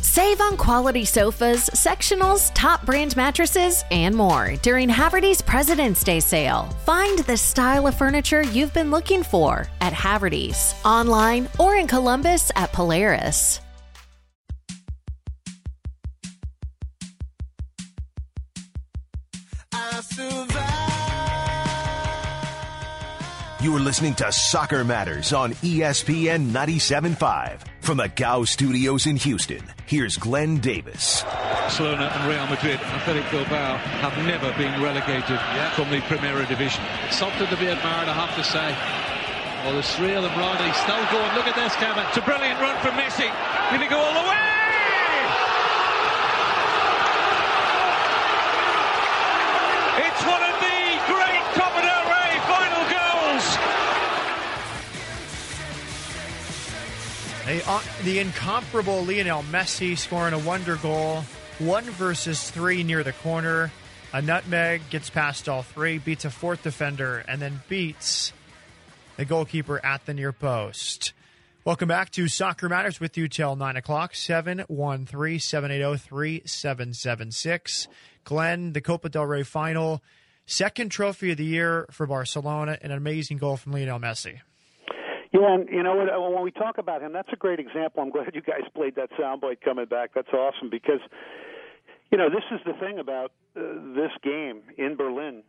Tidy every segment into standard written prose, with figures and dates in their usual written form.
Save on quality sofas, sectionals, top brand mattresses, and more during Haverty's President's Day sale. Find the style of furniture you've been looking for at Haverty's, online or in Columbus at Polaris. You are listening to Soccer Matters on ESPN 97.5. From the GOW Studios in Houston, here's Glenn Davis. Barcelona and Real Madrid, Athletic Bilbao, have never been relegated from the Primera Division. Something to be admired, I have to say. Well, there's Real and Ronnie still going. Look at this, Kevin. It's a brilliant run from Messi. Going to go all the way! It's one of the great Copa del Rey final goals. The incomparable Lionel Messi scoring a wonder goal. 1 versus 3 near the corner. A nutmeg, gets past all three, beats a fourth defender, and then beats the goalkeeper at the near post. Welcome back to Soccer Matters with you till 9 o'clock, 713-780-3776. Glenn, the Copa del Rey final, second trophy of the year for Barcelona, and an amazing goal from Lionel Messi. Yeah, and you know what? When we talk about him, that's a great example. I'm glad you guys played that soundbite coming back. That's awesome because, you know, this is the thing about this game in Berlin.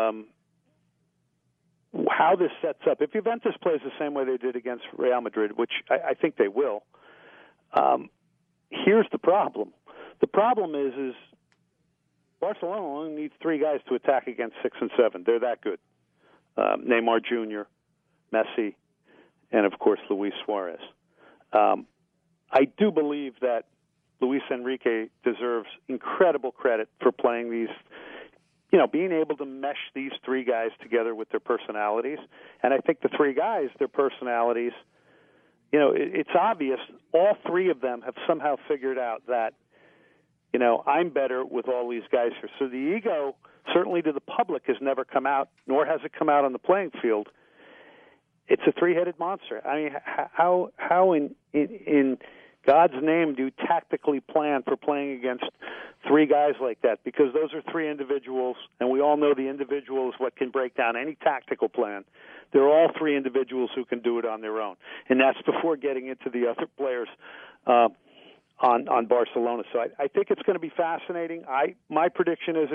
How this sets up. If Juventus plays the same way they did against Real Madrid, which I think they will, here's the problem. The problem is Barcelona only needs 3 guys to attack against 6 and 7. They're that good. Neymar Jr., Messi, and, of course, Luis Suarez. I do believe that Luis Enrique deserves incredible credit for playing these, you know, being able to mesh these 3 guys together with their personalities. And I think the 3 guys, their personalities, you know, it's obvious all 3 of them have somehow figured out that, you know, I'm better with all these guys here. So the ego, certainly to the public, has never come out, nor has it come out on the playing field. It's a 3-headed monster. I mean, how in God's name do you tactically plan for playing against 3 guys like that? Because those are 3 individuals, and we all know the individual is what can break down any tactical plan. They're all 3 individuals who can do it on their own, and that's before getting into the other players on Barcelona. So I think it's going to be fascinating. My prediction is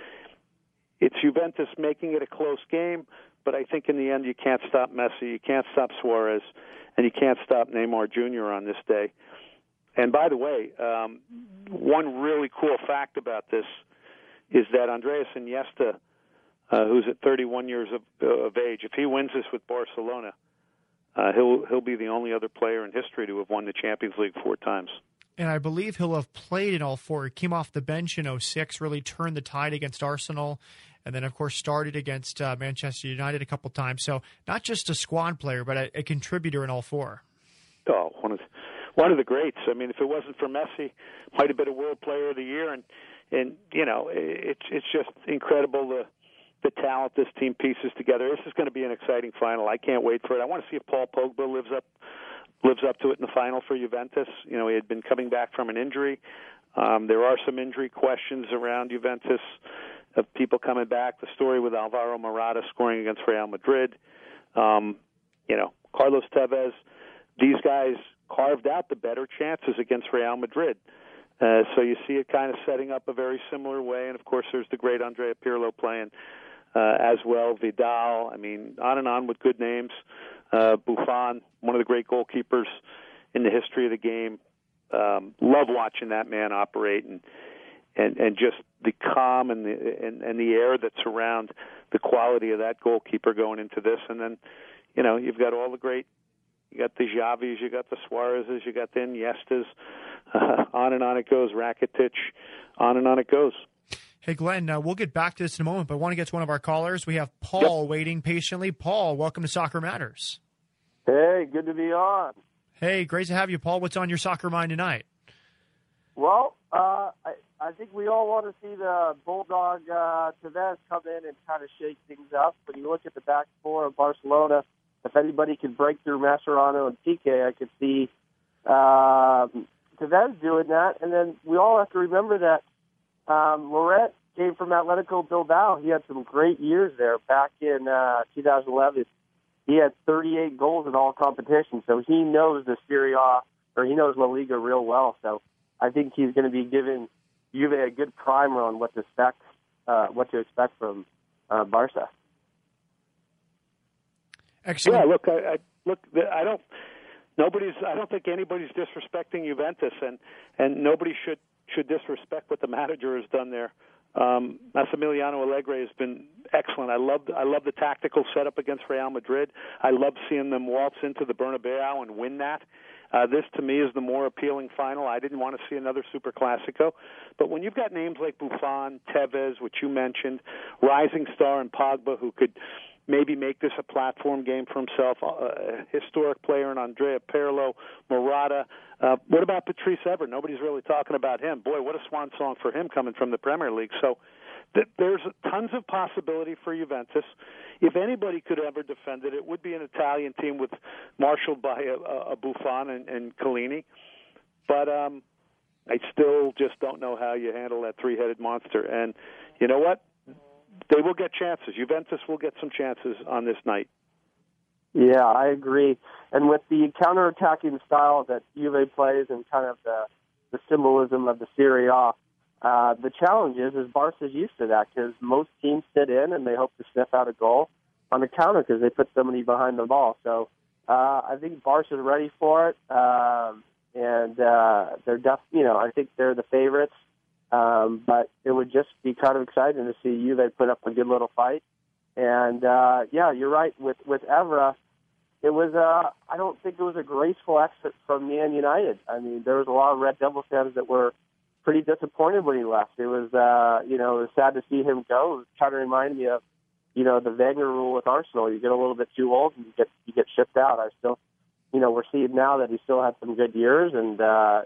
it's Juventus making it a close game. But I think in the end you can't stop Messi, you can't stop Suarez, and you can't stop Neymar Jr. on this day. And by the way, one really cool fact about this is that Andreas Iniesta, who's at 31 years of age, if he wins this with Barcelona, he'll be the only other player in history to have won the Champions League 4 times. And I believe he'll have played in all 4. He came off the bench in 2006, really turned the tide against Arsenal, and then, of course, started against Manchester United a couple times. So not just a squad player, but a contributor in all 4. Oh, one of the greats. I mean, if it wasn't for Messi, might have been a World Player of the Year. And you know, it's just incredible the talent this team pieces together. This is going to be an exciting final. I can't wait for it. I want to see if Paul Pogba lives up to it in the final for Juventus. You know, he had been coming back from an injury. There are some injury questions around Juventus of people coming back. The story with Alvaro Morata scoring against Real Madrid. You know, Carlos Tevez. These guys carved out the better chances against Real Madrid. So you see it kind of setting up a very similar way. And, of course, there's the great Andrea Pirlo playing as well. Vidal. I mean, on and on with good names. Buffon, one of the great goalkeepers in the history of the game. Love watching that man operate and just the calm and the air that's around the quality of that goalkeeper going into this. And then, you know, you've got all the great, you got the Xavis, you got the Suarezes, you got the Iniestas, on and on it goes, Rakitic, on and on it goes. Hey, Glenn, we'll get back to this in a moment, but I want to get to one of our callers. We have Paul waiting patiently. Paul, welcome to Soccer Matters. Hey, good to be on. Hey, great to have you, Paul. What's on your soccer mind tonight? Well, I think we all want to see the Bulldog Tevez come in and kind of shake things up. When you look at the back 4 of Barcelona, if anybody can break through Mascherano and Piqué, I could see Tevez doing that, and then we all have to remember that Laurent came from Atletico Bilbao. He had some great years there back in 2011. He had 38 goals in all competitions, so he knows the Serie A, or he knows La Liga real well. So I think he's going to be giving Juve a good primer on what to expect from Barca. Excellent. Yeah, look, I don't think anybody's disrespecting Juventus, and nobody should disrespect what the manager has done there. Massimiliano Allegri has been excellent. I love the tactical setup against Real Madrid. I love seeing them waltz into the Bernabeu and win that. This, to me, is the more appealing final. I didn't want to see another Super Classico. But when you've got names like Buffon, Tevez, which you mentioned, rising star and Pogba, who could maybe make this a platform game for himself, a historic player in Andrea Pirlo, Morata. What about Patrice Evra? Nobody's really talking about him. Boy, what a swan song for him coming from the Premier League. So there's tons of possibility for Juventus. If anybody could ever defend it, it would be an Italian team marshaled by a Buffon and Chiellini. But I still just don't know how you handle that three-headed monster. And you know what? They will get chances. Juventus will get some chances on this night. Yeah, I agree. And with the counterattacking style that Juve plays and kind of the symbolism of the Serie A, the challenge is Barca's used to that because most teams sit in and they hope to sniff out a goal on the counter because they put somebody behind the ball. So I think Barca's ready for it, and they're I think they're the favorites. But it would just be kind of exciting to see Juve put up a good little fight. And, you're right. With Evra, it was I don't think it was a graceful exit from Man United. I mean, there was a lot of Red Devil fans that were pretty disappointed when he left. It was, it was sad to see him go. It kind of reminded me of, the Wenger rule with Arsenal. You get a little bit too old and you get shipped out. I still, we're seeing now that he still had some good years. And,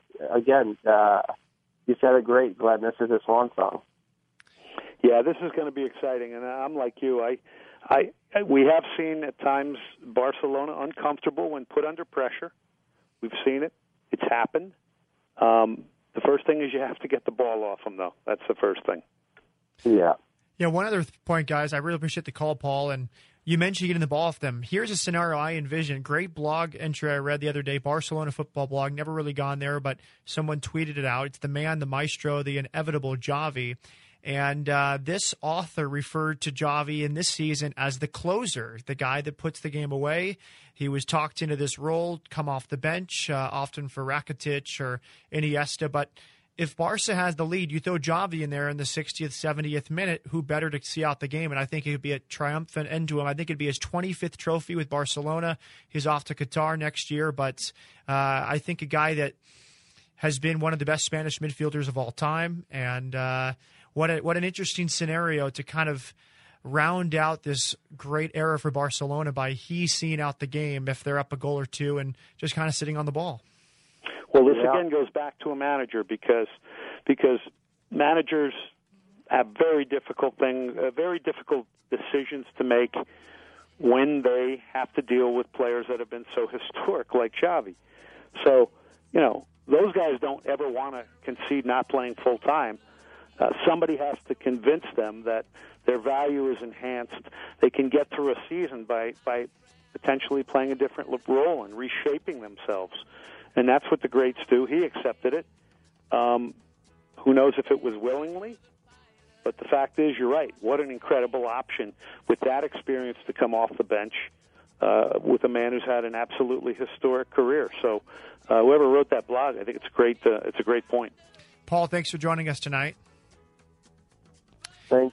you said it great, Glenn. This is a swan song. Yeah, this is going to be exciting, and I'm like you. We have seen at times Barcelona uncomfortable when put under pressure. We've seen it. It's happened. The first thing is you have to get the ball off them, though. That's the first thing. Yeah. Yeah, one other point, guys. I really appreciate the call, Paul, and you mentioned getting the ball off them. Here's a scenario I envision. Great blog entry I read the other day, Barcelona football blog. Never really gone there, but someone tweeted it out. It's the man, the maestro, the inevitable Xavi. And this author referred to Xavi in this season as the closer, the guy that puts the game away. He was talked into this role, come off the bench, often for Rakitic or Iniesta, but if Barca has the lead, you throw Xavi in there in the 60th, 70th minute, who better to see out the game? And I think it would be a triumphant end to him. I think it'd be his 25th trophy with Barcelona. He's off to Qatar next year, but I think a guy that has been one of the best Spanish midfielders of all time. And what an interesting scenario to kind of round out this great era for Barcelona by he seeing out the game if they're up a goal or two and just kind of sitting on the ball. Well, this again goes back to a manager because managers have very difficult decisions to make when they have to deal with players that have been so historic like Xavi. So, those guys don't ever want to concede not playing full time. Somebody has to convince them that their value is enhanced. They can get through a season by potentially playing a different role and reshaping themselves. And that's what the greats do. He accepted it. Who knows if it was willingly? But the fact is, you're right. What an incredible option with that experience to come off the bench with a man who's had an absolutely historic career. So whoever wrote that blog, I think it's great. It's a great point. Paul, thanks for joining us tonight. Thanks.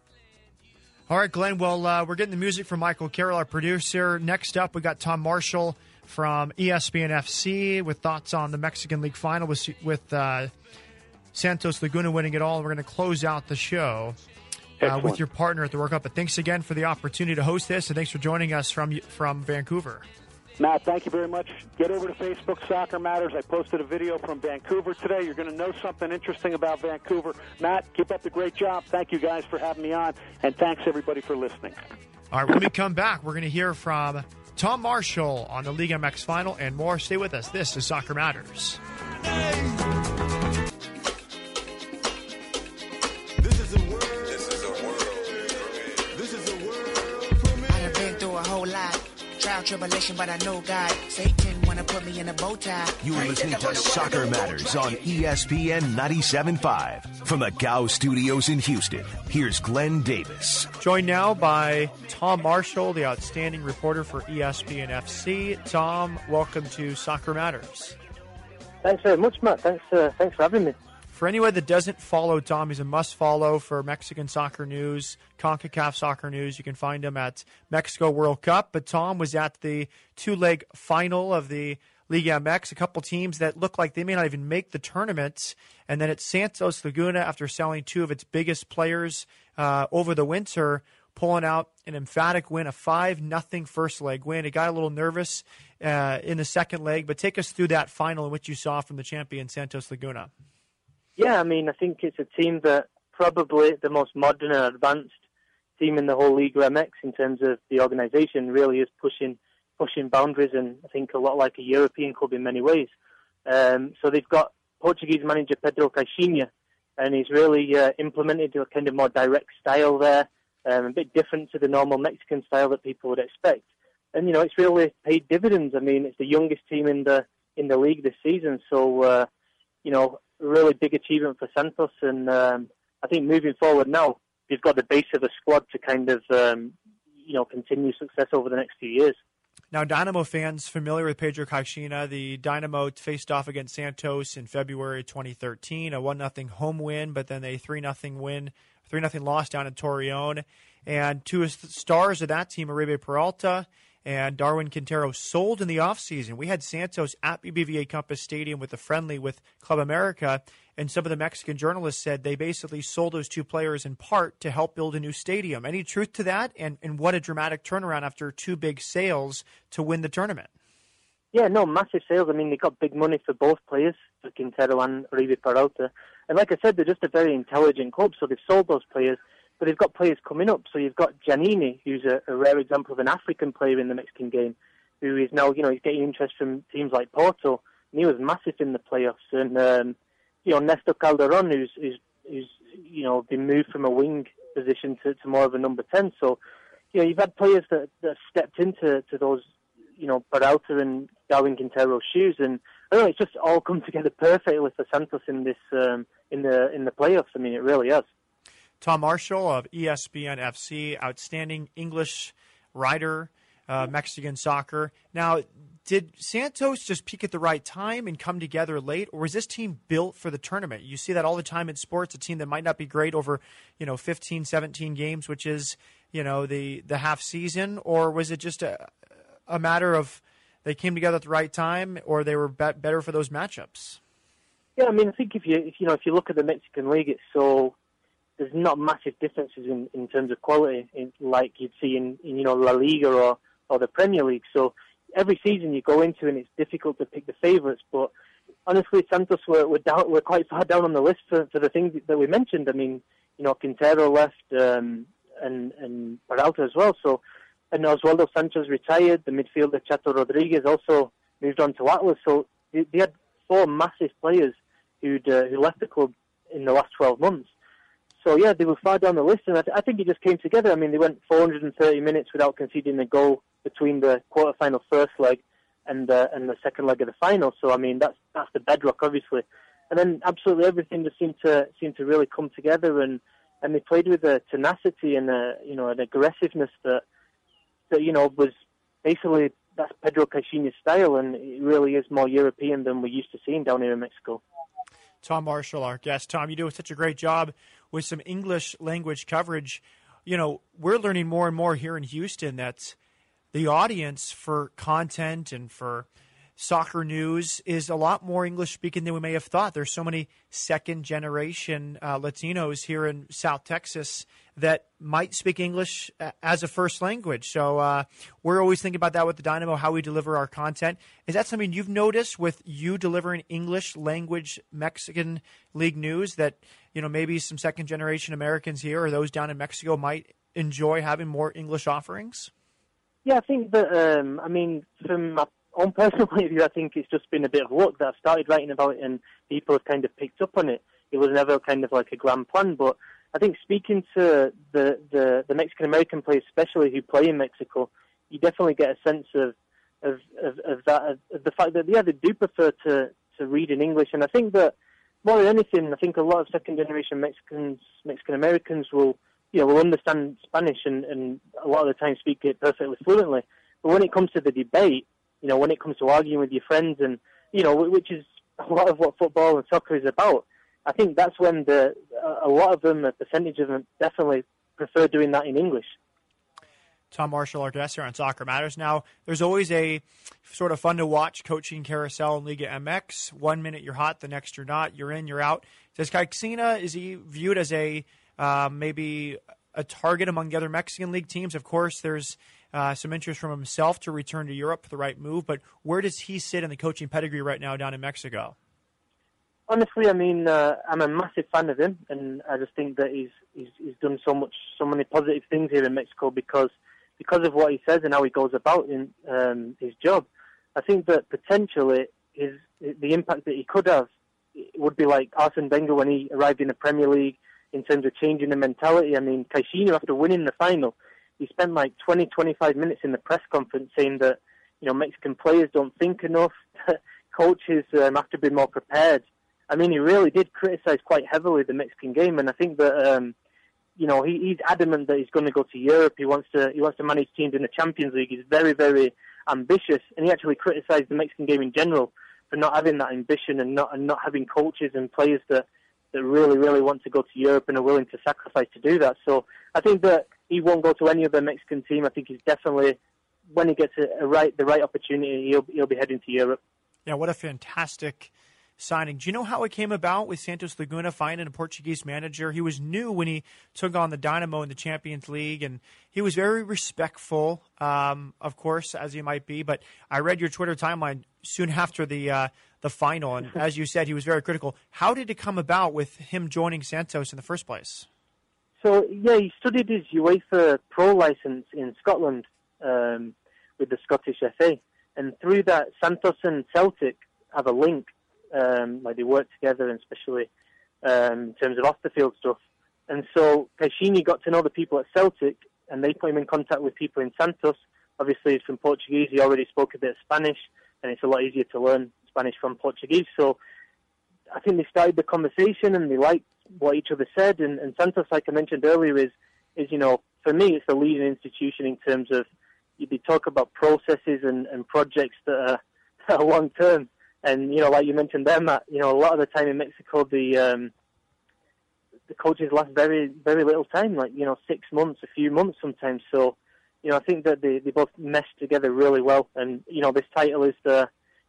All right, Glenn. Well, we're getting the music from Michael Carroll, our producer. Next up, we got Tom Marshall from ESPN FC with thoughts on the Mexican League final with Santos Laguna winning it all. We're going to close out the show with your partner at the World Cup. But thanks again for the opportunity to host this, and thanks for joining us from Vancouver. Matt, thank you very much. Get over to Facebook, Soccer Matters. I posted a video from Vancouver today. You're going to know something interesting about Vancouver. Matt, keep up the great job. Thank you guys for having me on, and thanks everybody for listening. All right, when we come back, we're going to hear from Tom Marshall on the League MX final and more. Stay with us. This is Soccer Matters. This is a world. This is a world for me. I done been through a whole lot. Trial, tribulation, but I know God. Satan wanna put me in a bow tie. You are listening to Soccer Matters on ESPN 97.5. From the Gow Studios in Houston, here's Glenn Davis. Joined now by Tom Marshall, the outstanding reporter for ESPN FC. Tom, welcome to Soccer Matters. Thanks very much, Matt. Thanks for having me. For anyone that doesn't follow Tom, he's a must-follow for Mexican soccer news, CONCACAF soccer news. You can find him at Mexico World Cup. But Tom was at the two-leg final of the Liga MX, a couple teams that look like they may not even make the tournament. And then it's Santos Laguna, after selling two of its biggest players over the winter, pulling out an emphatic win, a 5-0 first leg win. It got a little nervous in the second leg, but take us through that final and what you saw from the champion Santos Laguna. Yeah, I mean, I think it's a team that probably the most modern and advanced team in the whole Liga MX in terms of the organisation. Really is pushing boundaries, and I think a lot like a European club in many ways. So they've got Portuguese manager Pedro Caixinha, and he's really implemented a kind of more direct style there, a bit different to the normal Mexican style that people would expect. And you know, it's really paid dividends. I mean, it's the youngest team in the league this season, so you know, a really big achievement for Santos. And I think moving forward now, they've got the base of a squad to kind of you know, continue success over the next few years. Now, Dynamo fans familiar with Pedro Caixinha, the Dynamo faced off against Santos in February 2013, a 1-0 home win, but then a 3-0 loss down in Torreon. And two stars of that team, Oribe Peralta and Darwin Quintero, sold in the offseason. We had Santos at BBVA Compass Stadium with a friendly with Club America, and some of the Mexican journalists said they basically sold those two players in part to help build a new stadium. Any truth to that? And what a dramatic turnaround after two big sales to win the tournament. Yeah, no, massive sales. I mean, they got big money for both players, for Quintero and Oribe Peralta. And like I said, they're just a very intelligent club, so they've sold those players. But they've got players coming up. So you've got Giannini, who's a rare example of an African player in the Mexican game, who is now, you know, he's getting interest from teams like Porto. And he was massive in the playoffs. And, you know, Nestor Calderon, who's you know, been moved from a wing position to more of a number 10. So, you know, you've had players that stepped into those, you know, Peralta and Darwin Quintero's shoes. And I don't know, it's just all come together perfectly for Santos in this in the playoffs. I mean, it really has. Tom Marshall of ESPN FC, outstanding English writer, Mexican soccer. Now, did Santos just peak at the right time and come together late, or was this team built for the tournament? You see that all the time in sports, a team that might not be great over, you know, 15, 17 games, which is, you know, the half season, or was it just a matter of they came together at the right time, or they were better for those matchups? Yeah, I mean, I think if you look at the Mexican league, it's so there's not massive differences in terms of quality, like you'd see in you know, La Liga or the Premier League. So every season you go into, and it's difficult to pick the favourites. But honestly, Santos were quite far down on the list for the things that we mentioned. I mean, you know, Quintero left and Peralta as well. So, and Oswaldo Sanchez retired. The midfielder Chato Rodriguez also moved on to Atlas. So they had four massive players who left the club in the last 12 months. So, yeah, they were far down the list, and I think it just came together. I mean, they went 430 minutes without conceding a goal between the quarterfinal first leg and the second leg of the final. So, I mean, that's the bedrock, obviously. And then absolutely everything just seemed to really come together, and they played with a tenacity and an aggressiveness that you know, was basically, that's Pedro Caixinha's style, and it really is more European than we're used to seeing down here in Mexico. Tom Marshall, our guest. Tom, you do such a great job with some English language coverage. You know, we're learning more and more here in Houston that the audience for content and for soccer news is a lot more English speaking than we may have thought. There's so many second generation Latinos here in South Texas that might speak English as a first language. So we're always thinking about that with the Dynamo, how we deliver our content. Is that something you've noticed with you delivering English language Mexican League news, that, you know, maybe some second generation Americans here or those down in Mexico might enjoy having more English offerings? Yeah, I think that, I mean, from my own personal point of view, I think it's just been a bit of luck that I've started writing about it and people have kind of picked up on it. It was never kind of like a grand plan, but I think speaking to the Mexican-American players, especially who play in Mexico, you definitely get a sense of the fact that, yeah, they do prefer to read in English. And I think that more than anything, I think a lot of second-generation Mexican-Americans will understand Spanish and a lot of the time speak it perfectly fluently. But when it comes to the debate, when it comes to arguing with your friends and, which is a lot of what football and soccer is about, I think that's when a lot of them, a percentage of them, definitely prefer doing that in English. Tom Marshall, our guest here on Soccer Matters. Now, there's always a sort of fun-to-watch coaching carousel in Liga MX. 1 minute you're hot, the next you're not. You're in, you're out. Does Caixinha, is he viewed as maybe a target among the other Mexican League teams? Of course, there's some interest from himself to return to Europe for the right move, but where does he sit in the coaching pedigree right now down in Mexico? Honestly, I mean, I'm a massive fan of him, and I just think that he's done so many positive things here in Mexico because of what he says and how he goes about in his job. I think that potentially the impact that he could have would be like Arsene Wenger when he arrived in the Premier League in terms of changing the mentality. I mean, Caixinha, after winning the final, he spent like 20-25 minutes in the press conference saying that, Mexican players don't think enough, coaches have to be more prepared. I mean, he really did criticize quite heavily the Mexican game, and I think that he's adamant that he's going to go to Europe. He wants to manage teams in the Champions League. He's very, very ambitious, and he actually criticized the Mexican game in general for not having that ambition and not having coaches and players that really, really want to go to Europe and are willing to sacrifice to do that. So I think that he won't go to any other Mexican team. I think he's definitely, when he gets the right opportunity, he'll be heading to Europe. Yeah, what a fantastic signing. Do you know how it came about with Santos Laguna finding a Portuguese manager? He was new when he took on the Dynamo in the Champions League, and he was very respectful, of course, as he might be. But I read your Twitter timeline soon after the final, and as you said, he was very critical. How did it come about with him joining Santos in the first place? So, yeah, he studied his UEFA Pro license in Scotland with the Scottish FA. And through that, Santos and Celtic have a link. Like they work together, and especially in terms of off-the-field stuff. And so Caixinha got to know the people at Celtic, and they put him in contact with people in Santos. Obviously, he's from Portuguese. He already spoke a bit of Spanish, and it's a lot easier to learn Spanish from Portuguese. So I think they started the conversation, and they liked what each other said. And Santos, like I mentioned earlier, is for me, it's a leading institution in terms of they talk about processes and projects that are long-term. And, like you mentioned there, Matt, a lot of the time in Mexico, the coaches last very, very little time, like, 6 months, a few months sometimes. So, I think that they both mesh together really well. And, this title is the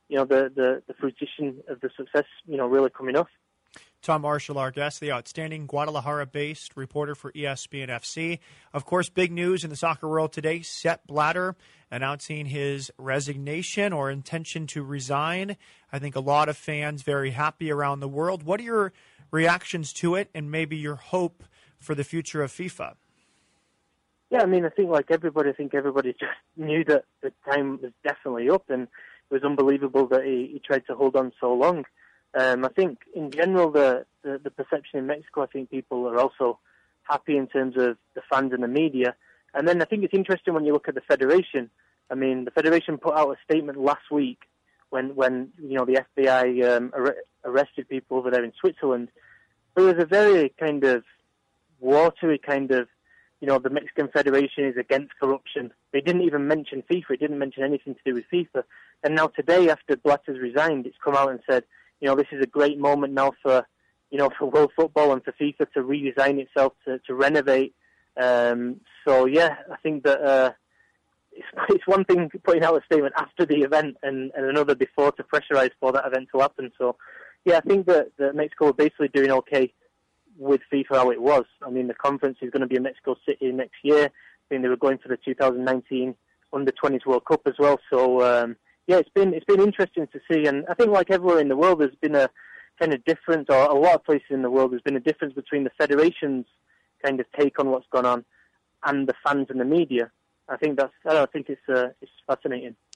fruition of the success, really coming off. Tom Marshall, our guest, the outstanding Guadalajara-based reporter for ESPN FC. Of course, big news in the soccer world today, Sepp Blatter announcing his resignation or intention to resign. I think a lot of fans very happy around the world. What are your reactions to it and maybe your hope for the future of FIFA? Yeah, I mean, I think like everybody, just knew that the time was definitely up, and it was unbelievable that he tried to hold on so long. I think in general the perception in Mexico, I think people are also happy in terms of the fans and the media. And then I think it's interesting when you look at the federation. I mean, the federation put out a statement last week when the FBI arrested people over there in Switzerland. It was a very kind of watery kind of, the Mexican Federation is against corruption. They didn't even mention FIFA. It didn't mention anything to do with FIFA. And now today, after Blatter's resigned, it's come out and said, this is a great moment now for world football and for FIFA to redesign itself, to renovate. So, yeah, I think that it's one thing putting out a statement after the event and another before to pressurize for that event to happen. So, yeah, I think that Mexico are basically doing okay with FIFA how it was. I mean, the conference is going to be in Mexico City next year. I think they were going for the 2019 Under-20s World Cup as well. So, yeah, it's been interesting to see, and I think like everywhere in the world, there's been a kind of difference, or a lot of places in the world, there's been a difference between the federation's kind of take on what's gone on and the fans and the media. I think it's fascinating.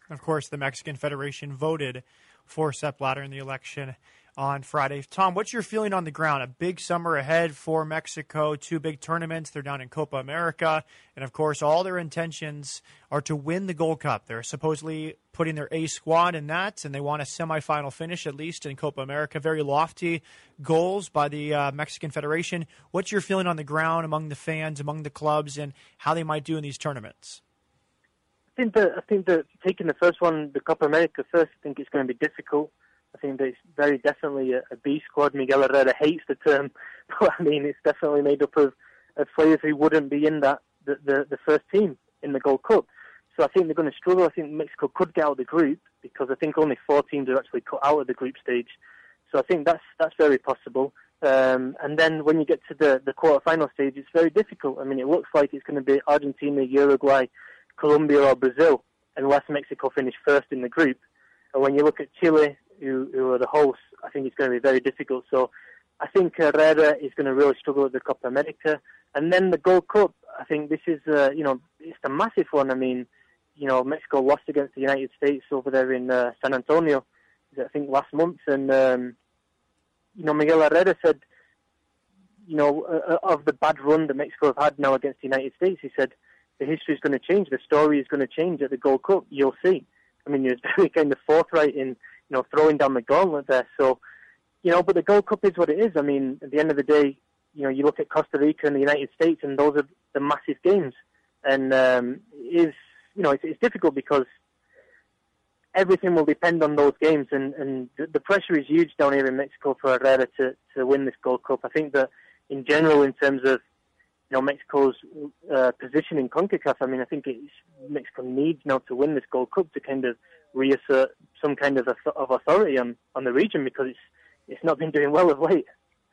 Of course, the Mexican Federation voted for Sepp Blatter in the election on Friday. Tom, what's your feeling on the ground? A big summer ahead for Mexico, 2 big tournaments. They're down in Copa America. And, of course, all their intentions are to win the Gold Cup. They're supposedly putting their A squad in that, and they want a semifinal finish, at least in Copa America. Very lofty goals by the Mexican Federation. What's your feeling on the ground among the fans, among the clubs, and how they might do in these tournaments? I think that taking the first one, the Copa America first, I think it's going to be difficult. I think that it's very definitely a B squad. Miguel Herrera hates the term, but I mean it's definitely made up of players who wouldn't be in the first team in the Gold Cup. So I think they're going to struggle. I think Mexico could get out of the group because I think only 4 teams are actually cut out of the group stage. So I think that's very possible. And then when you get to the quarterfinal stage, it's very difficult. I mean, it looks like it's going to be Argentina, Uruguay, Colombia or Brazil, unless Mexico finish first in the group. And when you look at Chile, who are the hosts, I think it's going to be very difficult. So I think Herrera is going to really struggle at the Copa America. And then the Gold Cup, I think this is, it's a massive one. I mean, Mexico lost against the United States over there in San Antonio, I think last month. And, Miguel Herrera said, of the bad run that Mexico have had now against the United States, he said, the history is going to change. The story is going to change at the Gold Cup. You'll see. I mean, he was very kind of forthright in, throwing down the gauntlet there. So, but the Gold Cup is what it is. I mean, at the end of the day, you look at Costa Rica and the United States, and those are the massive games. And it's difficult because everything will depend on those games. And the pressure is huge down here in Mexico for Herrera to win this Gold Cup. I think that in general, in terms of Mexico's position in CONCACAF, I mean, I think Mexico needs now to win this Gold Cup to kind of reassert some kind of authority on the region because it's not been doing well of late.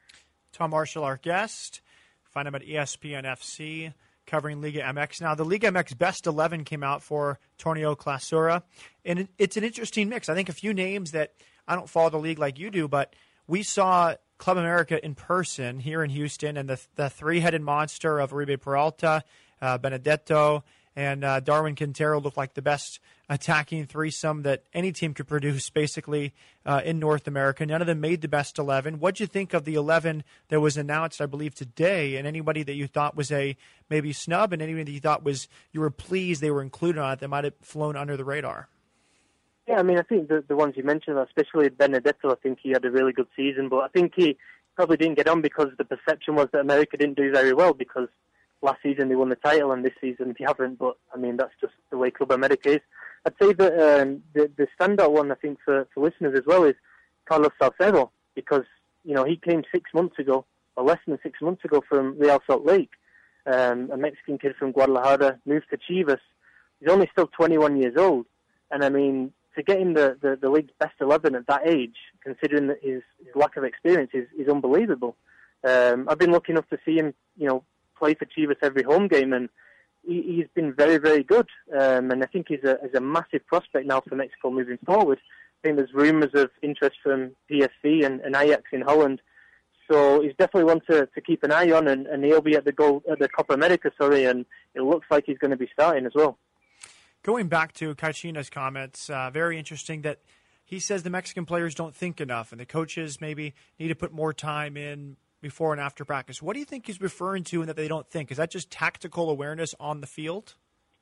Tom Marshall, our guest. Find him at ESPN FC, covering Liga MX. Now, the Liga MX Best 11 came out for Torneo Clausura, and it's an interesting mix. I think a few names that I don't follow the league like you do, but we saw Club America in person here in Houston, and the three-headed monster of Oribe Peralta, Benedetto, and Darwin Quintero looked like the best attacking threesome that any team could produce, basically, in North America. None of them made the best 11. What'd you think of the 11 that was announced, I believe, today, and anybody that you thought was a maybe snub, and anybody that you thought you were pleased they were included on it that might have flown under the radar? Yeah, I mean, I think the ones you mentioned, especially Benedetto, I think he had a really good season, but I think he probably didn't get on because the perception was that America didn't do very well because last season they won the title and this season they haven't, but I mean, that's just the way Club America is. I'd say that the standout one, I think, for listeners as well is Carlos Salcedo because, he came 6 months ago, or less than 6 months ago from Real Salt Lake, a Mexican kid from Guadalajara, moved to Chivas. He's only still 21 years old, and I mean, to get in the league's best 11 at that age, considering that his lack of experience, is unbelievable. I've been lucky enough to see him, play for Chivas every home game, and he's been very, very good. And I think he's a massive prospect now for Mexico moving forward. I think there's rumours of interest from PSV and Ajax in Holland. So he's definitely one to keep an eye on, and he'll be at the Copa America, and it looks like he's going to be starting as well. Going back to Caixinha's comments, very interesting that he says the Mexican players don't think enough and the coaches maybe need to put more time in before and after practice. What do you think he's referring to in that they don't think? Is that just tactical awareness on the field?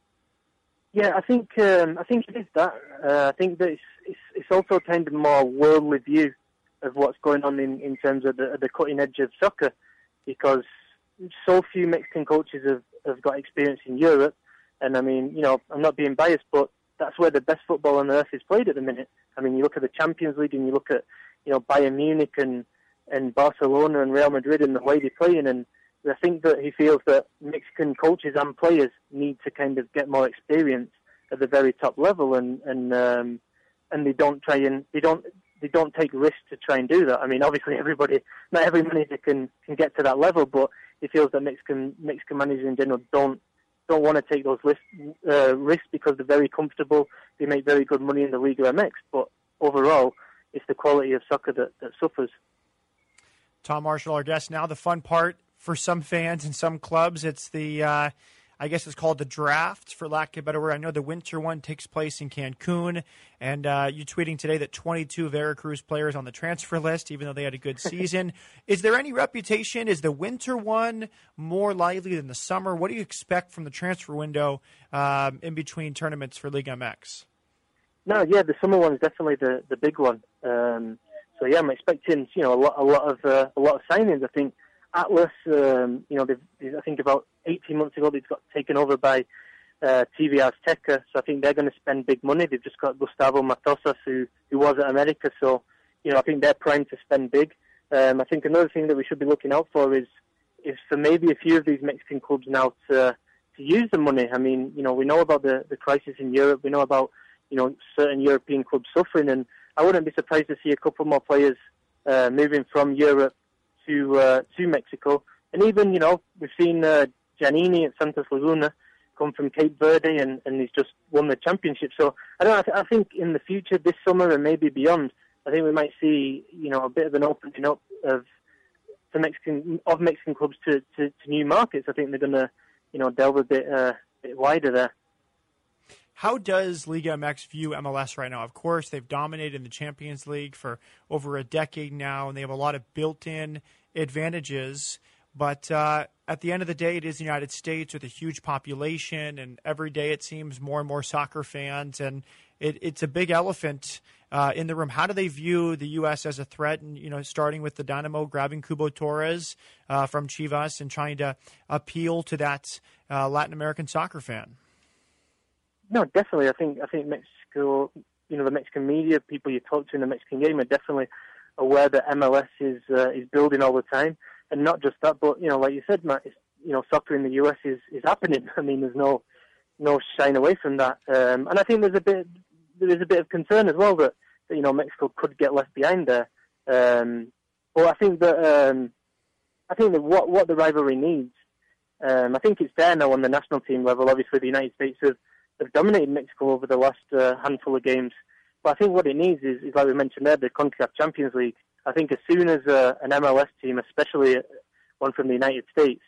Yeah, I think it is that. I think that it's also kind of more worldly view of what's going on in terms of the cutting edge of soccer because so few Mexican coaches have got experience in Europe. And I mean, I'm not being biased, but that's where the best football on earth is played at the minute. I mean, you look at the Champions League and you look at, Bayern Munich and Barcelona and Real Madrid and the way they're playing. And I think that he feels that Mexican coaches and players need to kind of get more experience at the very top level, and they don't take risks to try and do that. I mean, obviously not every manager can get to that level, but he feels that Mexican managers in general don't want to take those risks because they're very comfortable. They make very good money in the Liga MX, but overall, it's the quality of soccer that suffers. Tom Marshall, our guest. Now the fun part for some fans and some clubs, it's the I guess it's called the draft, for lack of a better word. I know the winter one takes place in Cancun, and you tweeting today that 22 Veracruz players on the transfer list, even though they had a good season. Is there any reputation? Is the winter one more lively than the summer? What do you expect from the transfer window in between tournaments for Liga MX? No, yeah, the summer one is definitely the big one. So yeah, I'm expecting a lot of signings. I think Atlas, I think about 18 months ago they got taken over by TV Azteca, so I think they're going to spend big money. They've just got Gustavo Matosas, who was at America, so I think they're primed to spend big. I think another thing that we should be looking out for is for maybe a few of these Mexican clubs now to use the money. I mean, we know about the crisis in Europe. We know about certain European clubs suffering, and I wouldn't be surprised to see a couple more players moving from Europe to Mexico. And even, we've seen Giannini at Santos Laguna come from Cape Verde, and he's just won the championship. So I think in the future, this summer and maybe beyond, I think we might see, a bit of an opening up of Mexican clubs to new markets. I think they're going to, delve a bit wider there. How does Liga MX view MLS right now? Of course, they've dominated in the Champions League for over a decade now, and they have a lot of built-in advantages. But at the end of the day, it is the United States with a huge population, and every day it seems more and more soccer fans, and it's a big elephant in the room. How do they view the U.S. as a threat? And starting with the Dynamo grabbing Cubo Torres from Chivas and trying to appeal to that Latin American soccer fan. No, definitely. I think Mexico, the Mexican media, people you talk to in the Mexican game are definitely aware that MLS is building all the time, and not just that, but like you said, Matt, soccer in the US is happening. I mean, there's no shying away from that, and I think there is a bit of concern as well that Mexico could get left behind there. But I think that what the rivalry needs, I think it's there now on the national team level. Obviously, the United States have dominated Mexico over the last handful of games. But I think what it needs is like we mentioned there, the CONCACAF Champions League. I think as soon as an MLS team, especially one from the United States,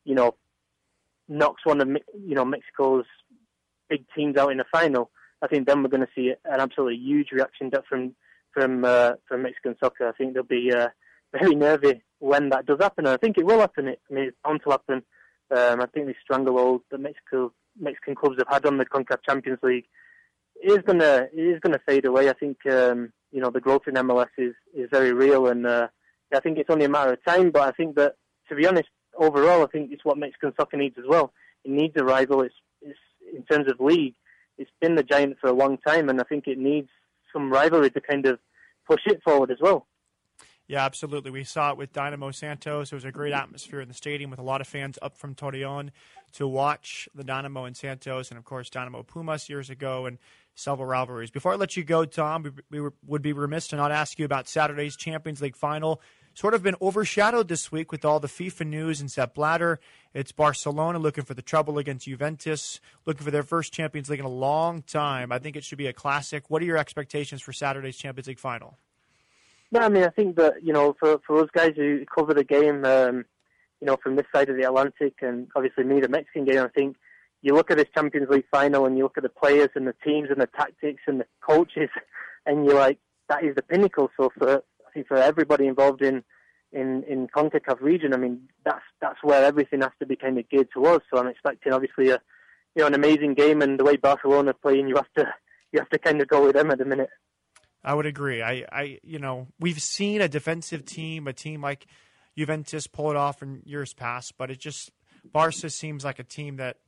knocks one of Mexico's big teams out in the final, I think then we're going to see an absolutely huge reaction from Mexican soccer. I think they'll be very nervy when that does happen. And I think it will happen. It's bound to happen. I think the stranglehold that Mexican clubs have had on the CONCACAF Champions League is gonna fade away. I think the growth in MLS is very real, and I think it's only a matter of time. But I think that, to be honest, overall, I think it's what Mexican soccer needs as well. It needs a rival. It's in terms of league, it's been the giant for a long time, and I think it needs some rivalry to kind of push it forward as well. Yeah, absolutely. We saw it with Dynamo Santos. There was a great atmosphere in the stadium with a lot of fans up from Torreon to watch the Dynamo and Santos, and, of course, Dynamo Pumas years ago, and several rivalries. Before I let you go, Tom, we would be remiss to not ask you about Saturday's Champions League final. Sort of been overshadowed this week with all the FIFA news and Sepp Blatter. It's Barcelona looking for the trouble against Juventus, looking for their first Champions League in a long time. I think it should be a classic. What are your expectations for Saturday's Champions League final? No, I mean, I think that, for us guys who cover the game, from this side of the Atlantic, and obviously me, the Mexican game, I think you look at this Champions League final and you look at the players and the teams and the tactics and the coaches, and you're like, that is the pinnacle. So for everybody involved in CONCACAF region, I mean, that's where everything has to be kind of geared towards. So I'm expecting, obviously, an amazing game, and the way Barcelona are playing, you have to kind of go with them at the minute. I would agree. We've seen a defensive team, a team like Juventus pull it off in years past, but Barca seems like a team that,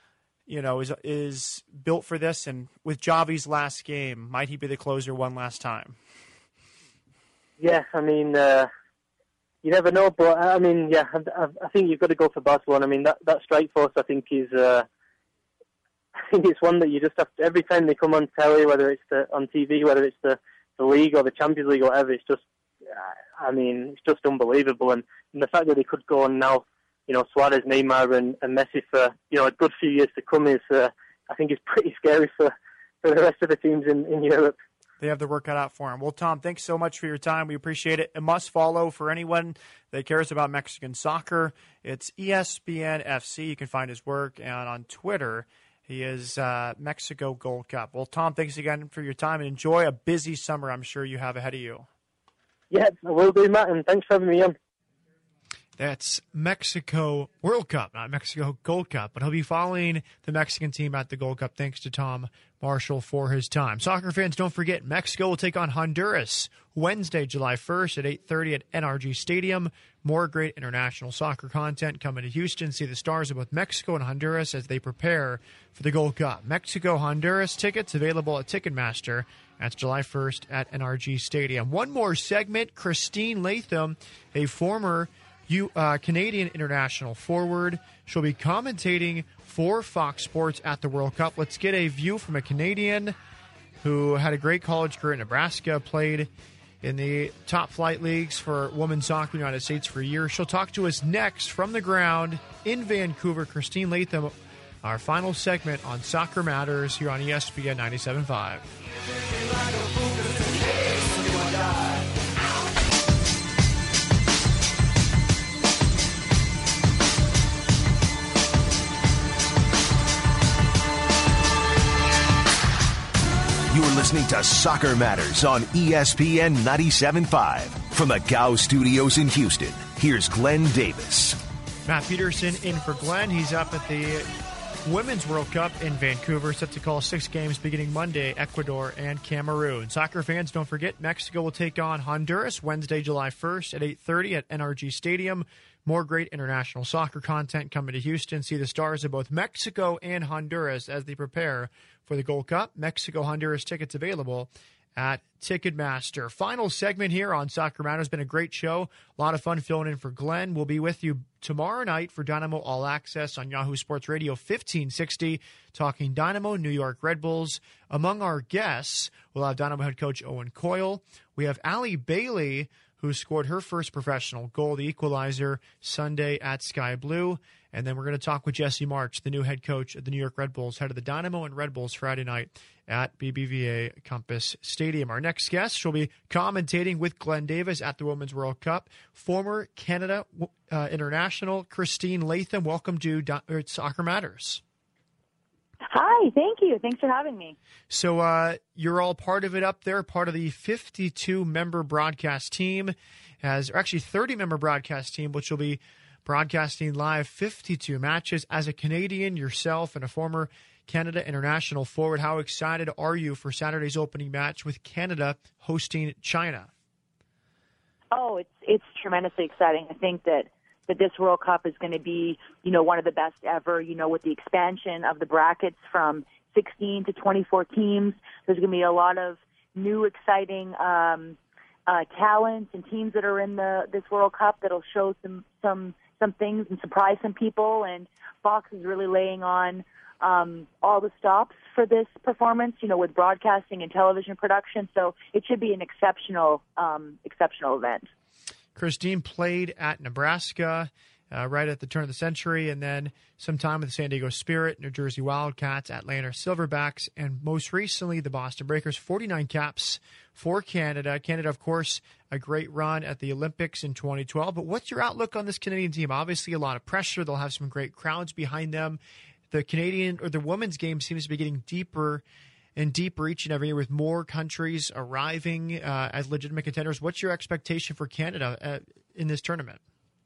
is built for this. And with Xavi's last game, might he be the closer one last time? Yeah, I mean, you never know, but I mean, yeah, I think you've got to go for Barcelona. I mean, that strike force, I think it's one that you just have to, every time they come on telly, whether it's on TV, whether it's the league or the Champions League or whatever, it's just, it's just unbelievable. And the fact that they could go on now, Suarez, Neymar and Messi for, a good few years to come is, I think is pretty scary for the rest of the teams in Europe. they have the work cut out for them. Well, Tom, thanks so much for your time. We appreciate it. A must follow for anyone that cares about Mexican soccer. It's ESPN FC. You can find his work, and on Twitter, he is Mexico Gold Cup. Well, Tom, thanks again for your time, and enjoy a busy summer I'm sure you have ahead of you. Yeah, I will do, Matt, and thanks for having me on. That's Mexico World Cup, not Mexico Gold Cup. But he'll be following the Mexican team at the Gold Cup. Thanks to Tom Marshall for his time. Soccer fans, don't forget, Mexico will take on Honduras Wednesday, July 1st at 8:30 at NRG Stadium. More great international soccer content coming to Houston. See the stars of both Mexico and Honduras as they prepare for the Gold Cup. Mexico-Honduras tickets available at Ticketmaster. That's July 1st at NRG Stadium. One more segment. Christine Latham, a former Canadian international forward. She'll be commentating for Fox Sports at the World Cup. Let's get a view from a Canadian who had a great college career in Nebraska, played in the top flight leagues for women's soccer in the United States for years. She'll talk to us next from the ground in Vancouver. Christine Latham, our final segment on Soccer Matters here on ESPN 97.5. You're listening to Soccer Matters on ESPN 97.5. From the Gow Studios in Houston, here's Glenn Davis. Matt Peterson in for Glenn. He's up at the Women's World Cup in Vancouver, set to call 6 games beginning Monday, Ecuador and Cameroon. Soccer fans, don't forget, Mexico will take on Honduras Wednesday, July 1st at 8:30 at NRG Stadium. More great international soccer content coming to Houston. See the stars of both Mexico and Honduras as they prepare for the Gold Cup. Mexico-Honduras tickets available at Ticketmaster. Final segment here on Soccer Matters. Been a great show. A lot of fun filling in for Glenn. We'll be with you tomorrow night for Dynamo All Access on Yahoo Sports Radio 1560, talking Dynamo, New York Red Bulls. Among our guests, we'll have Dynamo head coach Owen Coyle. We have Allie Bailey, who scored her first professional goal, the equalizer, Sunday at Sky Blue. And then we're going to talk with Jesse March, the new head coach of the New York Red Bulls, head of the Dynamo and Red Bulls Friday night at BBVA Compass Stadium. Our next guest will be commentating with Glenn Davis at the Women's World Cup, former Canada international Christine Latham. Welcome to Soccer Matters. Hi, thank you. Thanks for having me. So you're all part of it up there, part of the 52-member broadcast team, actually 30-member broadcast team, which will be broadcasting live 52 matches. As a Canadian yourself and a former Canada international forward, how excited are you for Saturday's opening match with Canada hosting China? Oh, it's tremendously exciting. I think that this World Cup is going to be, one of the best ever, with the expansion of the brackets from 16 to 24 teams. There's going to be a lot of new, exciting talents and teams that are in this World Cup that'll show some things and surprise some people. And Fox is really laying on all the stops for this performance, with broadcasting and television production. So it should be an exceptional event. Christine played at Nebraska right at the turn of the century, and then some time with the San Diego Spirit, New Jersey Wildcats, Atlanta Silverbacks, and most recently the Boston Breakers. 49 caps for Canada. Canada, of course, a great run at the Olympics in 2012. But what's your outlook on this Canadian team? Obviously, a lot of pressure. They'll have some great crowds behind them. The Canadian or the women's game seems to be getting deeper and deeper each and every year with more countries arriving as legitimate contenders. What's your expectation for Canada in this tournament?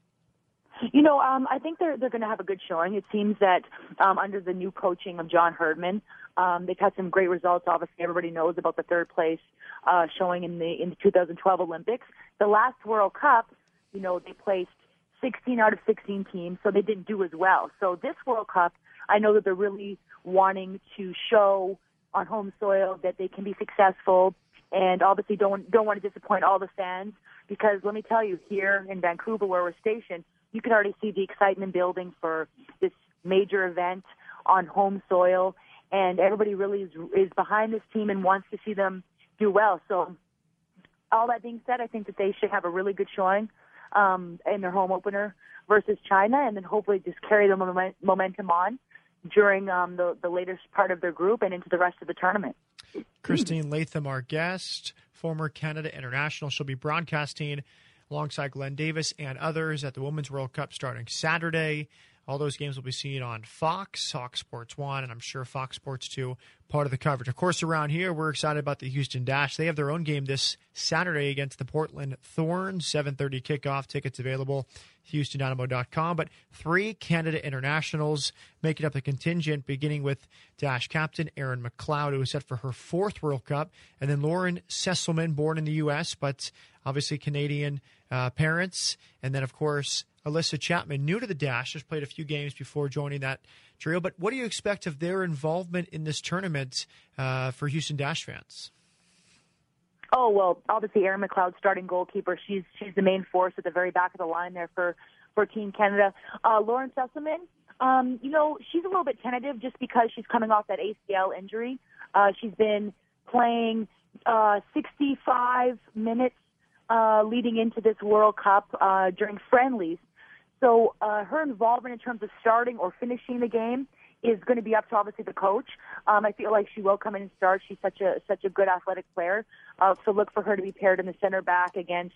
I think they're going to have a good showing. It seems that under the new coaching of John Herdman, they've had some great results. Obviously, everybody knows about the third place showing in the 2012 Olympics. The last World Cup, they placed 16 out of 16 teams, so they didn't do as well. So this World Cup, I know that they're really wanting to show on home soil that they can be successful, and obviously don't want to disappoint all the fans, because let me tell you, here in Vancouver where we're stationed, you can already see the excitement building for this major event on home soil, and everybody really is behind this team and wants to see them do well. So all that being said, I think that they should have a really good showing in their home opener versus China, and then hopefully just carry the momentum on during the latest part of their group and into the rest of the tournament. Christine Latham, our guest, former Canada international. She'll be broadcasting alongside Glenn Davis and others at the Women's World Cup starting Saturday. All those games will be seen on Fox Sports 1, and I'm sure Fox Sports 2, part of the coverage. Of course, around here, we're excited about the Houston Dash. They have their own game this Saturday against the Portland Thorns, 7:30 kickoff. Tickets available, HoustonDynamo.com. But 3 Canada internationals making up the contingent, beginning with Dash captain Erin McLeod, who is set for her 4th World Cup, and then Lauren Sesselman, born in the U.S., but obviously Canadian parents, and then, of course, Alyssa Chapman, new to the Dash, just played a few games before joining that trio. But what do you expect of their involvement in this tournament for Houston Dash fans? Oh, well, obviously Erin McLeod, starting goalkeeper. She's the main force at the very back of the line there for Team Canada. Lauren Sesselman, she's a little bit tentative just because she's coming off that ACL injury. She's been playing 65 minutes leading into this World Cup during friendlies. So her involvement in terms of starting or finishing the game is going to be up to obviously the coach. I feel like she will come in and start. She's such a good athletic player. So look for her to be paired in the center back against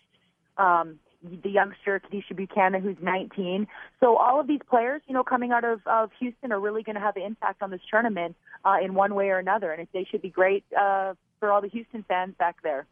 the youngster Kadisha Buchanan, who's 19. So all of these players, coming out of Houston, are really going to have an impact on this tournament in one way or another, and they should be great for all the Houston fans back there.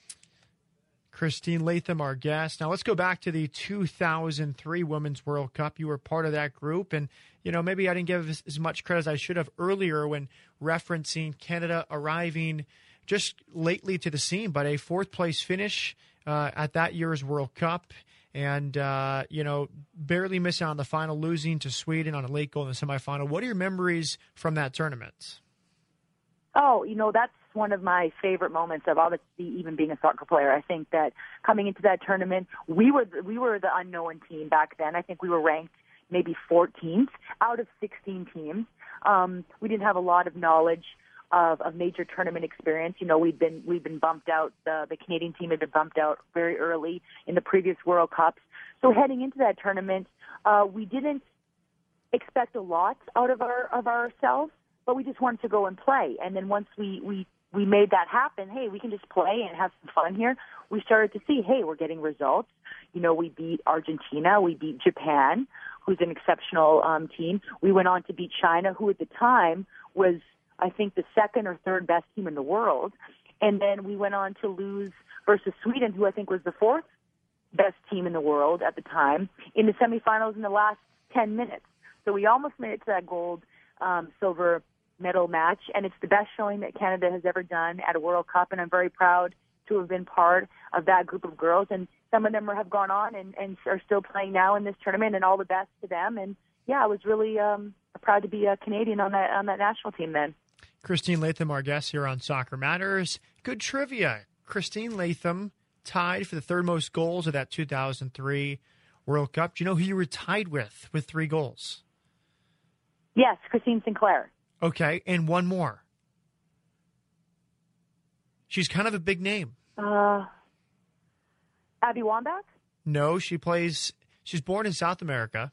Christine Latham, our guest. Now let's go back to the 2003 Women's World Cup. You were part of that group, and maybe I didn't give as much credit as I should have earlier when referencing Canada arriving just lately to the scene, but a 4th place finish at that year's World Cup, and barely missing on the final, losing to Sweden on a late goal in the semifinal. What are your memories from that tournament? Oh, that's one of my favorite moments of obviously even being a soccer player. I think that coming into that tournament, we were the unknown team back then. I think we were ranked maybe 14th out of 16 teams. We didn't have a lot of knowledge of major tournament experience. We've been bumped out. The Canadian team had been bumped out very early in the previous World Cups. So heading into that tournament, we didn't expect a lot out of ourselves, but we just wanted to go and play. And then once we made that happen, hey, we can just play and have some fun here. We started to see, hey, we're getting results. We beat Argentina. We beat Japan, who's an exceptional team. We went on to beat China, who at the time was, I think, the 2nd or 3rd best team in the world. And then we went on to lose versus Sweden, who I think was the 4th best team in the world at the time, in the semifinals in the last 10 minutes. So we almost made it to that gold, silver medal match, and it's the best showing that Canada has ever done at a World Cup, and I'm very proud to have been part of that group of girls, and some of them have gone on and are still playing now in this tournament, and all the best to them. And yeah, I was really proud to be a Canadian on that national team then. Christine Latham, our guest here on Soccer Matters. Good trivia. Christine Latham tied for the 3rd most goals of that 2003 World Cup. Do you know who you were tied with 3 goals? Yes, Christine Sinclair. Okay, and one more. She's kind of a big name. Abby Wambach? No, she's born in South America.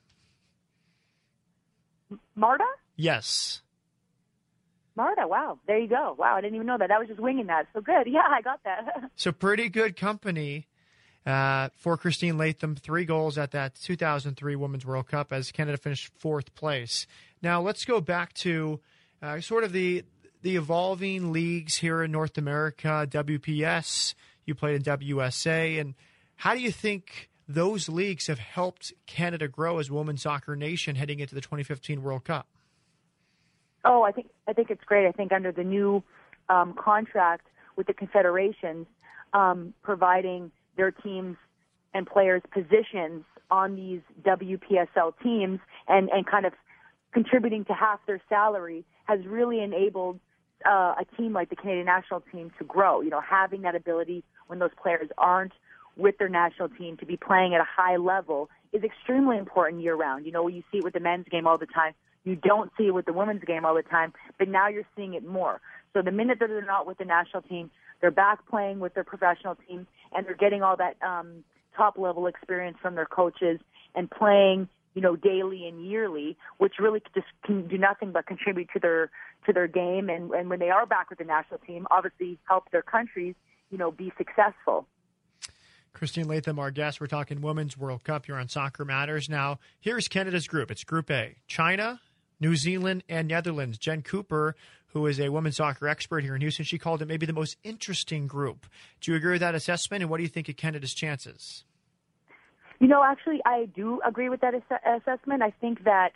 Marta? Yes. Marta, wow. There you go. Wow, I didn't even know that. I was just winging that. So good. Yeah, I got that. So pretty good company for Christine Latham. 3 goals at that 2003 Women's World Cup as Canada finished 4th place. Now let's go back to sort of the evolving leagues here in North America, WPS, you played in WSA, and how do you think those leagues have helped Canada grow as a women's soccer nation heading into the 2015 World Cup? Oh, I think it's great. I think under the new contract with the confederations, providing their teams and players positions on these WPSL teams and kind of contributing to half their salary has really enabled a team like the Canadian national team to grow. Having that ability when those players aren't with their national team to be playing at a high level is extremely important year-round. You see it with the men's game all the time. You don't see it with the women's game all the time, but now you're seeing it more. So the minute that they're not with the national team, they're back playing with their professional team, and they're getting all that top-level experience from their coaches and playing daily and yearly, which really just can do nothing but contribute to their game. And when they are back with the national team, obviously help their countries, be successful. Christine Latham, our guest. We're talking Women's World Cup here on Soccer Matters. Now, here's Canada's group. It's Group A. China, New Zealand, and Netherlands. Jen Cooper, who is a women's soccer expert here in Houston, she called it maybe the most interesting group. Do you agree with that assessment, and what do you think of Canada's chances? Actually, I do agree with that assessment. I think that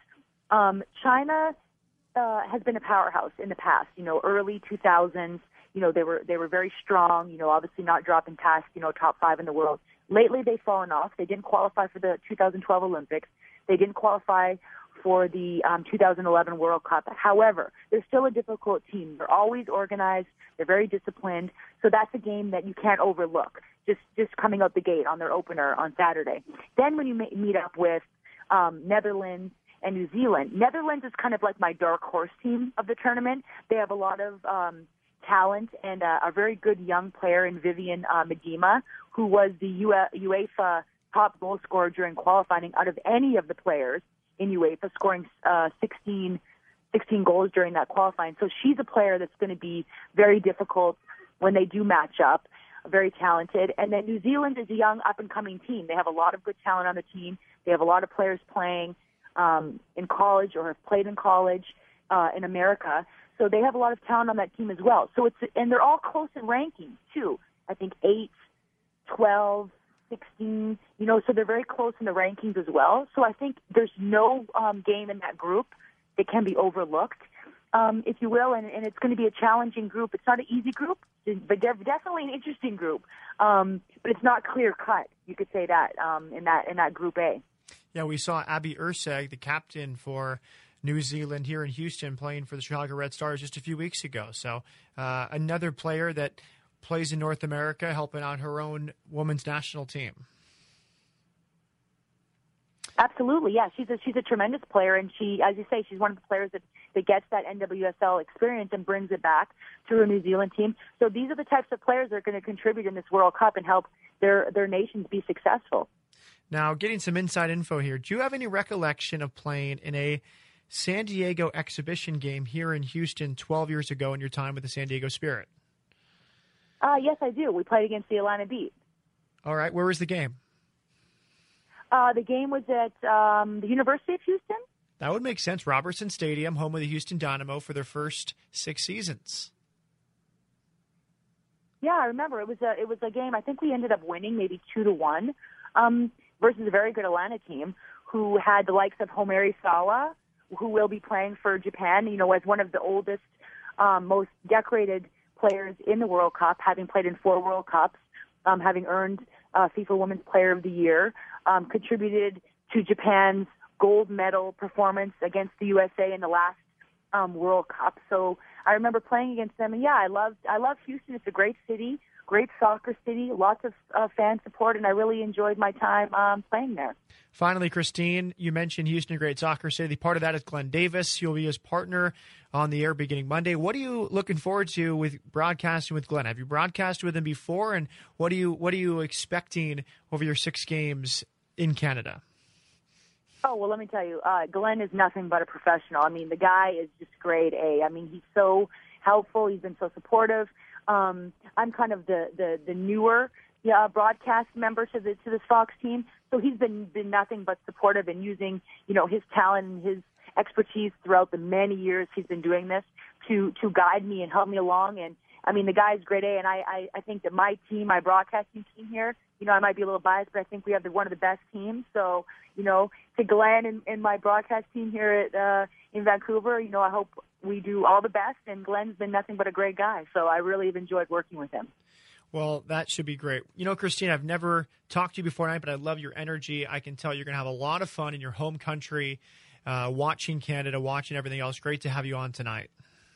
China has been a powerhouse in the past. Early 2000s. They were very strong. Obviously not dropping past top 5 in the world. Lately, they've fallen off. They didn't qualify for the 2012 Olympics. They didn't qualify for the 2011 World Cup. However, they're still a difficult team. They're always organized. They're very disciplined. So that's a game that you can't overlook. Just coming out the gate on their opener on Saturday. Then when you meet up with Netherlands and New Zealand, Netherlands is kind of like my dark horse team of the tournament. They have a lot of talent and a very good young player in Vivian Miedema, who was the UEFA top goal scorer during qualifying out of any of the players in UEFA, scoring 16 goals during that qualifying. So she's a player that's going to be very difficult when they do match up, very talented. And then New Zealand is a young up-and-coming team. They have a lot of good talent on the team. They have a lot of players playing in college or have played in college in America. So they have a lot of talent on that team as well. So and they're all close in rankings too. I think 8, 12, 16, so they're very close in the rankings as well. So I think there's no game in that group that can be overlooked, if you will, and it's going to be a challenging group. It's not an easy group, but definitely an interesting group. But it's not clear cut. You could say that in that Group A. Yeah, we saw Abby Erceg, the captain for New Zealand here in Houston, playing for the Chicago Red Stars just a few weeks ago. So another player that plays in North America, helping out her own women's national team. Absolutely, yeah. She's a tremendous player, and she, as you say, she's one of the players that gets that NWSL experience and brings it back to her New Zealand team. So these are the types of players that are going to contribute in this World Cup and help their nations be successful. Now, getting some inside info here, do you have any recollection of playing in a San Diego exhibition game here in Houston 12 years ago in your time with the San Diego Spirit? Yes, I do. We played against the Atlanta Beat. All right. Where was the game? The game was at the University of Houston. That would make sense. Robertson Stadium, home of the Houston Dynamo for their first 6 seasons. Yeah, I remember. It was a game. I think we ended up winning maybe 2-1 versus a very good Atlanta team who had the likes of Homeri Sawa, who will be playing for Japan, as one of the oldest, most decorated players in the World Cup, having played in 4 World Cups, having earned FIFA Women's Player of the Year, contributed to Japan's gold medal performance against the USA in the last World Cup. So I remember playing against them, and yeah, I love Houston. It's a great city, great soccer city, lots of fan support, and I really enjoyed my time playing there. Finally, Christine, you mentioned Houston, a great soccer city. Part of that is Glenn Davis. You'll be his partner on the air beginning Monday. What are you looking forward to with broadcasting with Glenn? Have you broadcasted with him before, and what are you expecting over your 6 games in Canada? Oh, well, let me tell you, Glenn is nothing but a professional. I mean, the guy is just grade A. I mean, he's so helpful. He's been so supportive. I'm kind of the newer broadcast member to this Fox team, so he's been nothing but supportive and using his talent and his expertise throughout the many years he's been doing this to guide me and help me along. And I mean, the guy's grade A, and I think that my team, my broadcasting team here, I might be a little biased, but I think we have one of the best teams. So, to Glenn and my broadcast team here at in Vancouver, I hope we do all the best. And Glenn's been nothing but a great guy, so I really have enjoyed working with him. Well, that should be great. Christine, I've never talked to you before tonight, but I love your energy. I can tell you're going to have a lot of fun in your home country, watching Canada, watching everything else. Great to have you on tonight.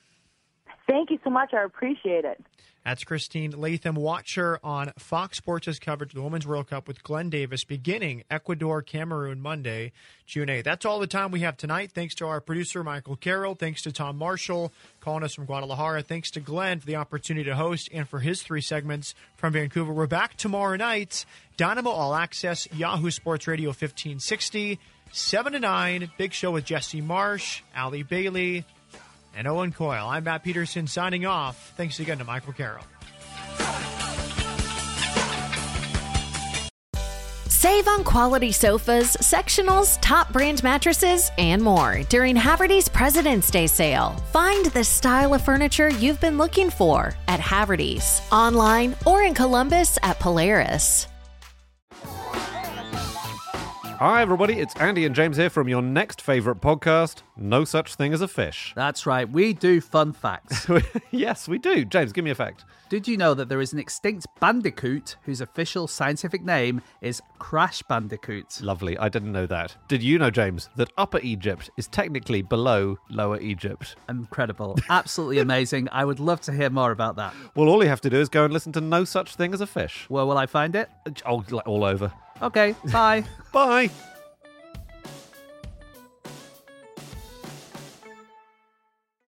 Thank you so much. I appreciate it. That's Christine Latham. Watch her on Fox Sports' coverage of the Women's World Cup with Glenn Davis beginning Ecuador-Cameroon Monday, June 8th. That's all the time we have tonight. Thanks to our producer, Michael Carroll. Thanks to Tom Marshall calling us from Guadalajara. Thanks to Glenn for the opportunity to host and for his 3 segments from Vancouver. We're back tomorrow night. Dynamo All Access, Yahoo Sports Radio 1560. 7 to 9. Big show with Jesse Marsh, Allie Bailey, and Owen Coyle. I'm Matt Peterson signing off. Thanks again to Michael Carroll. Save on quality sofas, sectionals, top brand mattresses, and more during Haverty's President's Day sale. Find the style of furniture you've been looking for at Haverty's, online or in Columbus at Polaris. Hi everybody, it's Andy and James here from your next favourite podcast, No Such Thing as a Fish. That's right, we do fun facts. Yes, we do. James, give me a fact. Did you know that there is an extinct bandicoot whose official scientific name is Crash Bandicoot? Lovely, I didn't know that. Did you know, James, that Upper Egypt is technically below Lower Egypt? Incredible. Absolutely amazing. I would love to hear more about that. Well, all you have to do is go and listen to No Such Thing as a Fish. Where will I find it? Oh, all over. Okay, bye. Bye.